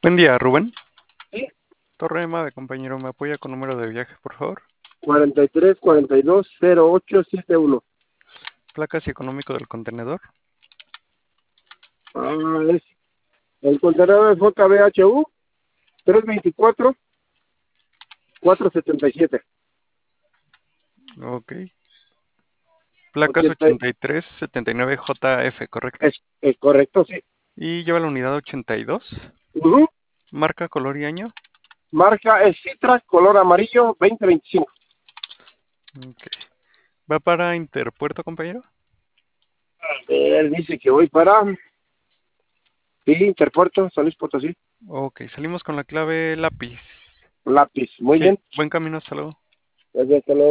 Buen día, Rubén. Sí, Torre de compañero, ¿me apoya con número de viaje, por favor? 43-42-0871. Placas y económico del contenedor. Es el contenedor es JBHU 324-477. Ok. Placas 80, 8379JF, ¿correcto? es correcto, sí. Y lleva la unidad 82. Ujú. Marca, color y año. Marca es Citra, color amarillo 2025. Ok. ¿Va para Interpuerto, compañero? Él dice que voy para Interpuerto, San Luis Potosí. Ok, salimos con la clave lápiz. Lápiz, muy Sí, bien. buen camino, hasta luego. Desde